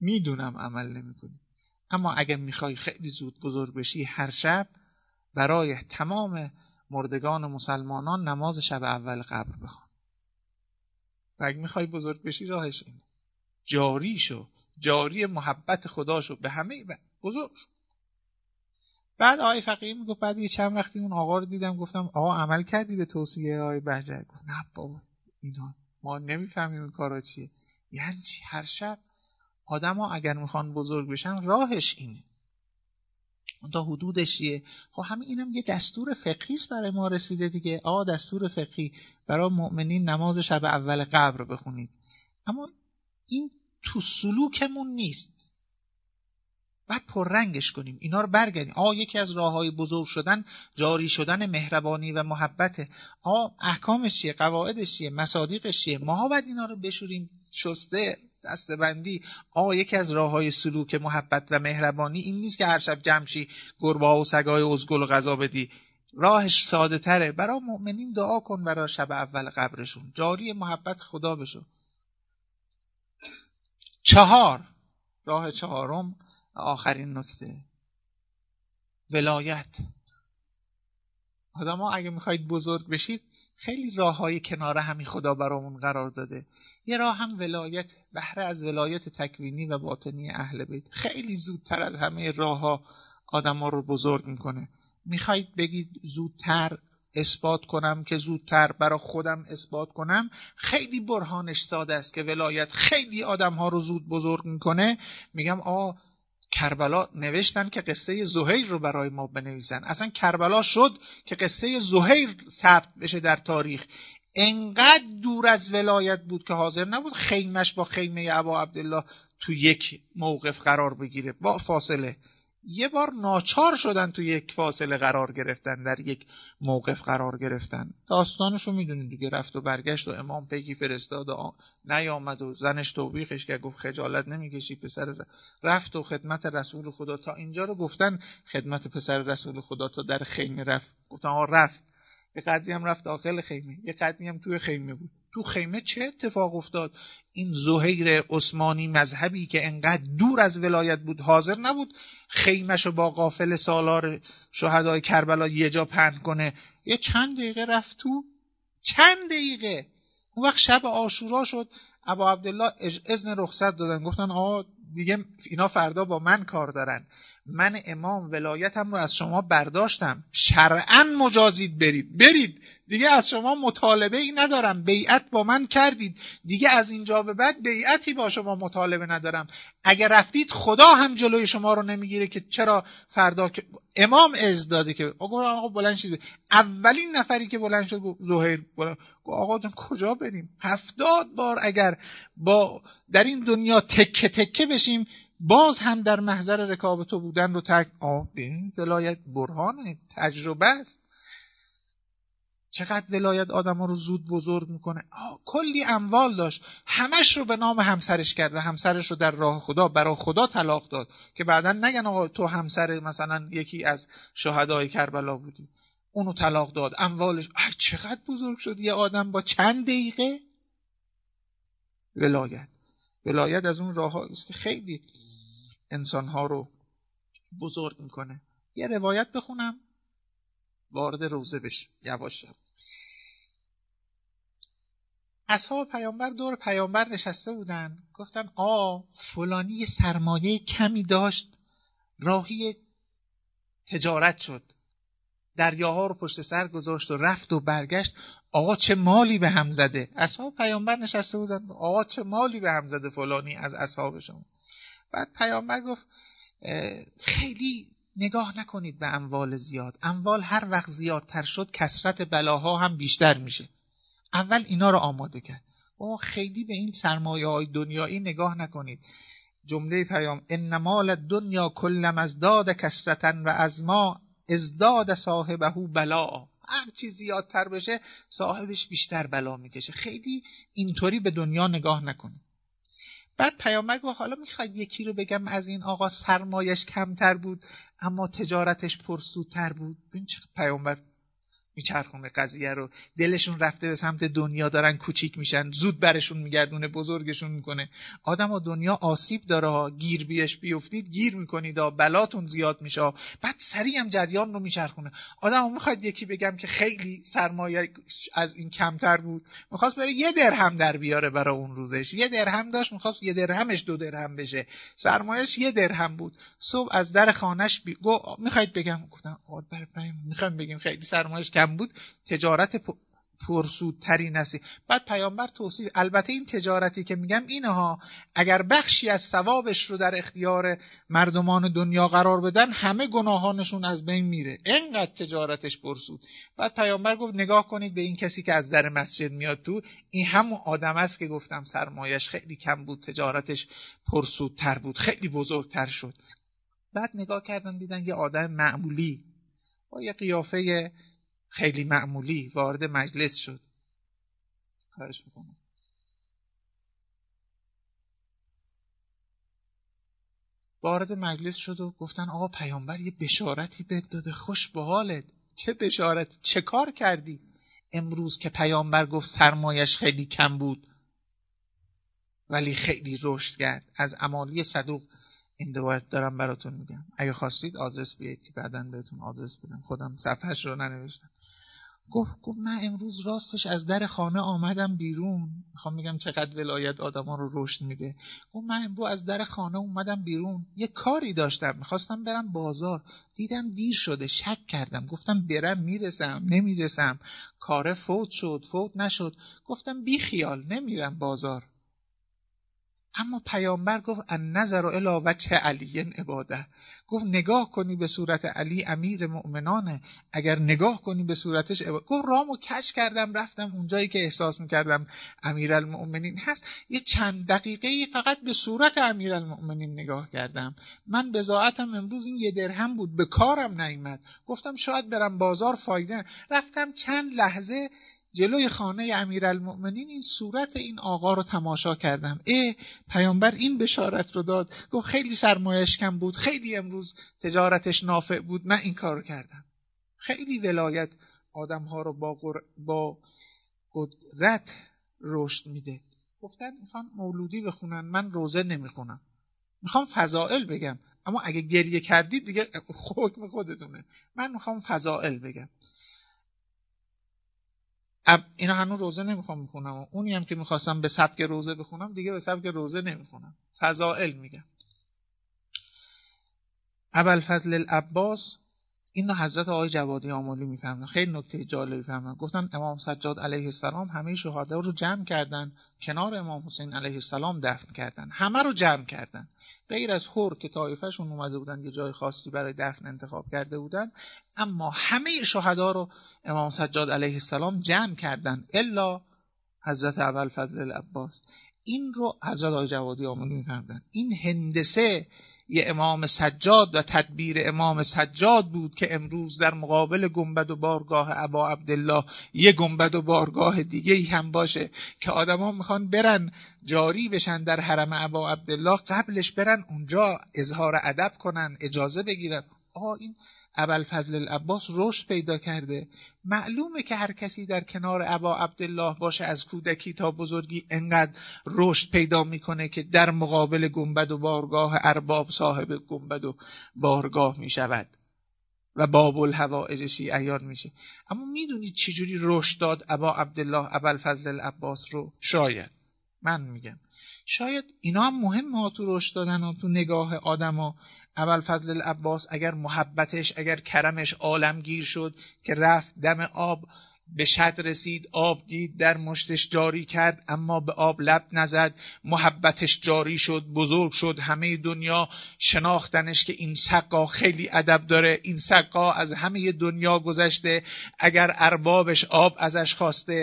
میدونم عمل نمیکنی، اما اگه میخوای خیلی زود بزرگ بشی هر شب برای تمام مردگان مسلمانان نماز شب اول قبر بخوان. و اگه میخوای بزرگ بشی راهش اینه، جاری شو، جاری محبت خدا شو، به همه بزرگ شو. بعد آقای فقیه میگفت بعد یه چند وقتی اون آقا رو دیدم گفتم آقا عمل کردی به توصیه آقای بهجت؟ گفت نه بابا اینا ما نمیفهمیم این کارا چیه. یعنی چی؟ هر شب آدم ها اگر میخوان بزرگ بشن راهش اینه. اون تا حدودش چیه؟ خب همین اینم یه دستور فقهی است برای ما رسیده دیگه. آقا دستور فقهی برای مؤمنین نماز شب اول قبر بخونید، اما این تو سلوکمون نیست. بعد پررنگش کنیم، اینا رو برگردیم. آ یکی از راههای بزرگ شدن جاری شدن مهربانی و محبته. آ احکامش چیه، قواعدش چیه، مصادیقش چیه، ماها باید اینا رو بشوریم شسته دستبندی. آ یکی از راههای سلوک محبت و مهربانی این نیست که هر شب جمشی گربه‌ها و سگای ازگل و غذا بدی. راهش ساده تره. برای مؤمنین دعا کن برای شب اول قبرشون، جاری محبت خدا بشو. چهار، راه چهارم آخرین نکته، ولایت. آدم ها اگه میخواید بزرگ بشید خیلی راههای کنار همین خدا برامون قرار داده. یه راه هم ولایت، بهره از ولایت تکوینی و باطنی اهل بیت خیلی زودتر از همه راه ها آدم ها رو بزرگ میکنه. میخواید بگید زودتر اثبات کنم که زودتر برای خودم اثبات کنم، خیلی برهانش ساده است که ولایت خیلی آدم ها رو زود بزرگ میکنه. میگم آ کربلا نوشتن که قصه زهیر رو برای ما بنویسن. اصلا کربلا شد که قصه زهیر ثبت بشه در تاریخ. انقدر دور از ولایت بود که حاضر نبود خیمش با خیمه ابا عبدالله تو یک موقف قرار بگیره با فاصله. یه بار ناچار شدن تو یک فاصله قرار گرفتن، در یک موقف قرار گرفتن. داستانشو میدونید دیگه، رفت و برگشت و امام پیکی فرستاد و نیامد و زنش توبیخش که گفت خجالت نمیکشی پسر، رفت و خدمت رسول خدا. تا اینجا رو گفتن خدمت پسر رسول خدا تا در خیمه رفت. گفتن آقا رفت، یه قدری هم رفت داخل خیمه، یه قدری هم توی خیمه بود. تو خیمه چه اتفاق افتاد؟ این زهیر عثمانی مذهبی که انقدر دور از ولایت بود حاضر نبود خیمه‌شو با قافله سالار شهدای کربلا یه جا پهن کنه. یه چند دقیقه رفت تو، چند دقیقه. اون وقت شب عاشورا شد، ابا عبدالله اذن رخصت دادن، گفتن آقا دیگه اینا فردا با من کار دارن، من امام ولایتم رو از شما برداشتم، شرعاً مجازید برید برید دیگه از شما مطالبه ای ندارم، بیعت با من کردید دیگه، از اینجا به بعد بیعتی با شما مطالبه ندارم. اگر رفتید خدا هم جلوی شما رو نمیگیره که چرا فردا که امام اذن داده که آقا آقا بلند شید. اولین نفری که بلند شد زهیر بلند آقا جان کجا بریم؟ هفتاد بار اگر با در این دنیا تکه تکه بشیم باز هم در محضر رکاب تو بودن رو ترک. آه ببین ولایت برهانه، تجربه است. چقدر ولایت آدم ها رو زود بزرگ میکنه. آه کلی اموال داشت، همش رو به نام همسرش کرده، همسرش رو در راه خدا برای خدا طلاق داد که بعداً نگن آقا تو همسر مثلا یکی از شهدای کربلا بودی، اونو طلاق داد، اموالش. چقدر بزرگ شد یه آدم با چند دقیقه. ولایت ولایت از اون راه است که خیلی انسانها رو بزرگ میکنه. یه روایت بخونم وارد روزه بشیم یواش یواش. اصحاب پیامبر دور پیامبر نشسته بودن، گفتن آ فلانی یه سرمایه کمی داشت، راهی تجارت شد، دریاها رو پشت سر گذاشت و رفت و برگشت، آقا چه مالی به هم زده. اصحاب پیامبر نشسته بودن، آقا چه مالی به هم زده فلانی از اصحابشون. بعد پیامبر گفت خیلی نگاه نکنید به اموال زیاد، اموال هر وقت زیادتر شد کثرت بلاها هم بیشتر میشه. اول اینا رو آماده کرد. او خیلی به این سرمایه های دنیایی نگاه نکنید. جمله پیام ان مال الدنیا کلما ازداد کثرتا و از ما ازداد صاحبه بلا، هر چی زیادتر بشه صاحبش بیشتر بلا میکشه. خیلی اینطوری به دنیا نگاه نکنید. بعد پیامبر گفت حالا میخواید یکی رو بگم از این آقا سرمایش کمتر بود اما تجارتش پرسودتر بود. ببین چه پیامبر میچرخونه قضیه رو. دلشون رفته به سمت دنیا، دارن کوچیک میشن، زود برشون میگردونه، بزرگشون میکنه. آدم و دنیا آسیب داره، گیر بیش بیفتید گیر میکنید، بلاتون زیاد میشه، بعد سریع هم جریان رو میچرخونه. آدمو میخواد یکی بگم که خیلی سرمایه از این کمتر بود، میخواست بره یه درهم در بیاره برای اون روزش، یه درهم داشت، میخواست یه درهمش دو درهم بشه، سرمایهش یه درهم بود. صبح از در خانهش بی... گو میخواید بگم، گفتم میخوام بگیم خیلی سرمایهش کم بود، تجارت پ... پرسودتری نسی. بعد پیامبر توصیف، البته این تجارتی که میگم اینها اگر بخشی از ثوابش رو در اختیار مردمان دنیا قرار بدن، همه گناهانشون از بین میره، اینقدر تجارتش پرسود. بعد پیامبر گفت نگاه کنید به این کسی که از در مسجد میاد تو، این همون آدم است که گفتم سرمایه‌اش خیلی کم بود، تجارتش پرسودتر بود، خیلی بزرگتر شد. بعد نگاه کردن دیدن یه آدم معمولی با یه قیافه خیلی معمولی وارد مجلس شد. خواهش میکنم. وارد مجلس شد و گفتن آقا پیامبر یه بشارتی بهت داده، خوش به حالت. چه بشارت؟ چه کار کردی امروز که پیامبر گفت سرمایش خیلی کم بود ولی خیلی رشد کرد؟ از امالی صدوق این روایت دارم براتون میگم، اگه خواستید آدرس بیایید که بعداً بهتون آدرس بدم، خودم صفحه‌اش رو ننوشتم. گفت گفت من امروز راستش از در خانه آمدم بیرون، میخوام بگم چقدر ولایت آدما رو رشد میده. گفت من امروز از در خانه اومدم بیرون، یه کاری داشتم، میخواستم برم بازار، دیدم دیر شده، شک کردم، گفتم برم میرسم نمیرسم، کار فوت شد فوت نشد، گفتم بی خیال نمیرم بازار. اما پیامبر گفت النظر الی وجه علی عباده، گفت نگاه کنی به صورت علی امیر مؤمنانه، اگر نگاه کنی به صورتش عباده. گفت رامو کش کردم رفتم اونجایی که احساس میکردم امیرالمؤمنین هست، یه چند دقیقه فقط به صورت امیرالمؤمنین نگاه کردم. من بضاعتم امروز این یه درهم بود، به کارم نیامد، گفتم شاید برم بازار فایده، رفتم چند لحظه جلوی خانه امیرالمؤمنین این صورت این آقا رو تماشا کردم. اه پیامبر این بشارت رو داد، گفت خیلی سرمایه‌اش کم بود، خیلی امروز تجارتش نافع بود، من این کار رو کردم. خیلی ولایت آدم ها رو با, گر... با قدرت رشد میده. گفتن میخوان مولودی بخونن، من روزه نمیخونم، میخوام فضائل بگم، اما اگه گریه کردید دیگه حکم خودتونه، من میخوام فضائل بگم. اب اینا هنوز روزه نمیخوام بخونم، و اونی هم که میخواستم به سبک روزه بخونم دیگه به سبک روزه نمیخونم، فضائل میگم. ابوالفضل العباس، اینو حضرت آقای جوادی آملی میفهمن، خیلی نکته جالبی فهمن. گفتن امام سجاد علیه السلام همه شهدا رو جمع کردن کنار امام حسین علیه السلام دفن کردن، همه رو جمع کردن غیر از هور که طایفه‌شون اومده بودن یه جای خاصی برای دفن انتخاب کرده بودن، اما همه شهدا رو امام سجاد علیه السلام جمع کردن الا حضرت ابوالفضل العباس. این رو حضرت آقای جوادی آملی میفهمن. این هندسه یه امام سجاد و تدبیر امام سجاد بود که امروز در مقابل گنبد و بارگاه ابا عبدالله یه گنبد و بارگاه دیگه ای هم باشه که آدما میخوان برن جاری بشن در حرم ابا عبدالله، قبلش برن اونجا اظهار ادب کنن، اجازه بگیرن. آه این ابوالفضل العباس رشد پیدا کرده. معلومه که هر کسی در کنار ابا عبدالله باشه از کودکی تا بزرگی انقدر رشد پیدا میکنه که در مقابل گنبد و بارگاه ارباب صاحب گنبد و بارگاه میشود و باب الحوائج شیعیان میشه. اما میدونید چجوری رشد داد ابا عبدالله ابوالفضل العباس رو؟ شاید من میگم شاید اینا هم مهمه ها تو رشد دادن ها، تو نگاه آدم ها. ابوالفضل العباس اگر محبتش، اگر کرمش عالمگیر شد که رفت دم آب به شط رسید، آب دید در مشتش جاری کرد اما به آب لب نزد، محبتش جاری شد، بزرگ شد، همه دنیا شناختنش که این سقا خیلی ادب داره، این سقا از همه دنیا گذشته، اگر اربابش آب ازش خواسته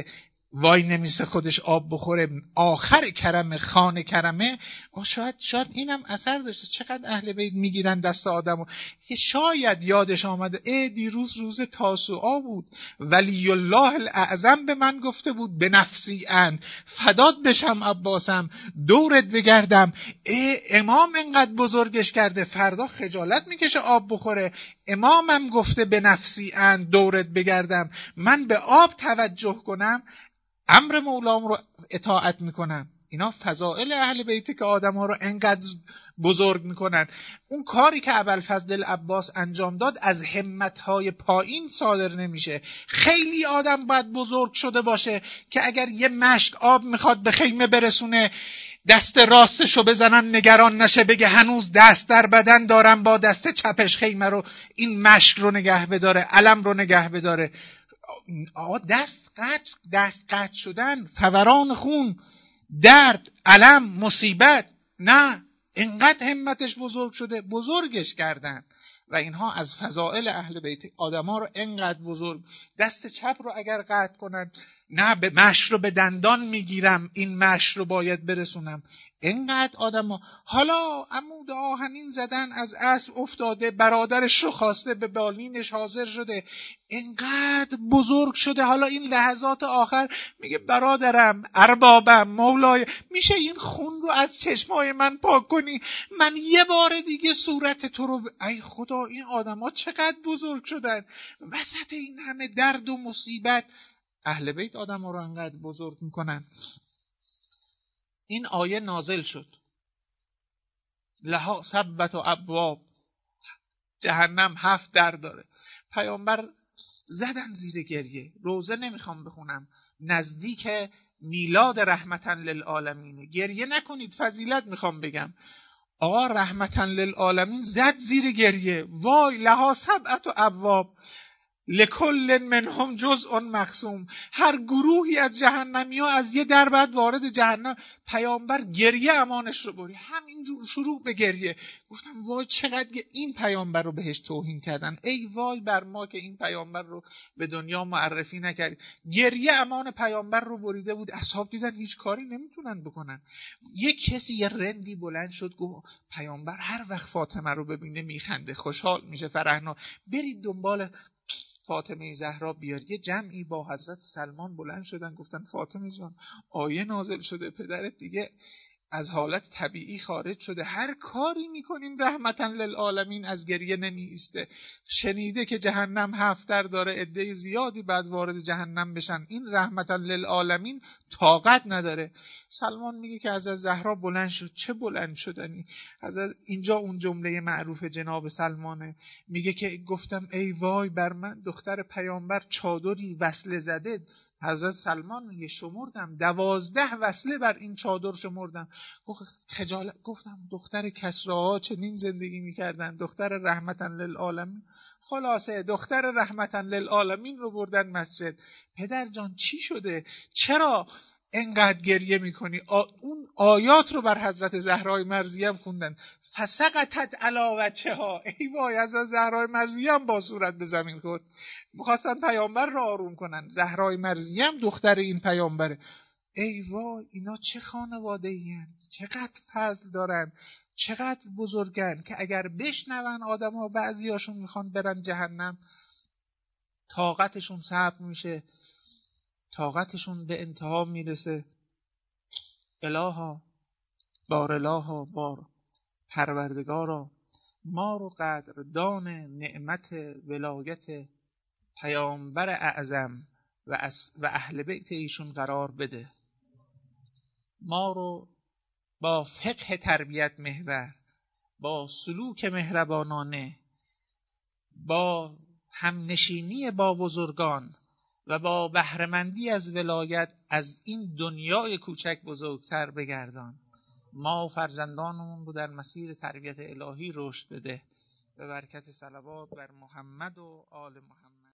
وای نمیسه خودش آب بخوره، آخر کرمه، خانه کرمه. شاید شاید اینم اثر داشته. چقدر اهل بیت میگیرن دست آدمو که شاید یادش آمده ای دیروز روز تاسوعا بود، ولی الله الاعظم به من گفته بود به نفسی اند، فدات بشم عباسم، دورت بگردم. ای امام انقدر بزرگش کرده، فردا خجالت میکشه آب بخوره. امامم گفته به نفسی اند، دورت بگردم، من به آب توجه کنم، امر مولام رو اطاعت میکنم. اینا فضائل اهل بیت که آدم ها رو انقدر بزرگ میکنن. اون کاری که ابوالفضل العباس انجام داد از همتهای پایین صادر نمیشه. خیلی آدم باید بزرگ شده باشه که اگر یه مشک آب میخواد به خیمه برسونه، دست راستشو بزنن نگران نشه، بگه هنوز دست در بدن دارم، با دست چپش خیمه رو، این مشک رو نگه بداره، علم رو نگه بداره. آقا دست قطع، دست قطع شدن، فوران خون، درد، الم، مصیبت، نه، اینقدر همتش بزرگ شده، بزرگش کردن. و اینها از فضائل اهل بیت. آدما رو اینقدر بزرگ، دست چپ رو اگر قطع کنن، نه به مشت رو به دندان میگیرم، این مشت رو باید برسونم. اینقدر آدما. حالا عمود آهنین زدن، از اسب افتاده، برادرش رو خواسته، به بالینش حاضر شده، اینقدر بزرگ شده. حالا این لحظات آخر میگه برادرم، اربابم، مولای، میشه این خون رو از چشمای من پاک کنی؟ من یه بار دیگه صورت تو رو ب... ای خدا، این آدما چقدر بزرگ شدن وسط این همه درد و مصیبت. اهل بیت آدما رو انقدر بزرگ میکنن. این آیه نازل شد، لها سبت و ابواب، جهنم هفت در داره. پیامبر زدن زیر گریه. روزه نمیخوام بخونم، نزدیک میلاد رحمتاً للعالمین. گریه نکنید، فضیلت میخوام بگم. آقا رحمتاً للعالمین زد زیر گریه. وای، لها سبعت و ابواب لکل منهم جزء مقسوم. هر گروهی از جهنمی ها از یه در بعد وارد جهنم. پیامبر گریه امانش رو بری، همینجور شروع به گریه. گفتم وای چقدر این پیامبر رو بهش توهین کردن، ای وای بر ما که این پیامبر رو به دنیا معرفی نکردیم. گریه امان پیامبر رو بریده بود. اصحاب دیدن هیچ کاری نمیتونن بکنن. یک کسی یه رندی بلند شد گفت پیامبر هر وقت فاطمه رو ببینه میخنده، خوشحال میشه، فرحنا، برید دنبال فاطمه زهرا بیار. یه جمعی با حضرت سلمان بلند شدن، گفتن فاطمه جان آیه نازل شده، پدرت دیگه از حالت طبیعی خارج شده، هر کاری میکنیم رحمتاً للعالمین از گریه نمی ایسته. شنیده که جهنم هفت در داره، عده زیادی بعد وارد جهنم بشن، این رحمتاً للعالمین طاقت نداره. سلمان میگه که از زهرا بلند شد. چه بلند شدنی؟ از اینجا اون جمله معروف جناب سلمانه، میگه که گفتم ای وای بر من، دختر پیامبر چادری وصله زده. حضرت سلمان میگه شمردم دوازده وصله بر این چادر شمردم. خجالت، گفتم دختر کسراها چنین زندگی میکردن، دختر رحمتاً للعالمین. خلاصه دختر رحمتاً للعالمین رو بردن مسجد. پدر جان چی شده؟ چرا انقدر گریه میکنی؟ آ... اون آیات رو بر حضرت زهرای مرضیه هم خوندن. فسقطت علی وجهها. ای وای، حضرت زهرای مرضیه هم با صورت به زمین خورد. میخواستن پیامبر رو آروم کنن. زهرای مرضیه هم دختر این پیامبره. ای وای، اینا چه خانواده این، چقدر فضل دارن، چقدر بزرگن که اگر بشنون آدم ها بعضی هاشون میخوان برن جهنم، طاقتشون صبر میشه، طاقتشون به انتها میرسه. الها، بار الها، بار پروردگارا، ما رو قدردان نعمت ولایت پیامبر اعظم و, و اهل بیت ایشون قرار بده. ما رو با فقه تربیت محور، با سلوک مهربانانه، با همنشینی با بزرگان و با بهره‌مندی از ولایت از این دنیای کوچک بزرگتر بگردان. ما و فرزندانمون رو در مسیر تربیت الهی رشد بده. به برکت صلوات بر محمد و آل محمد.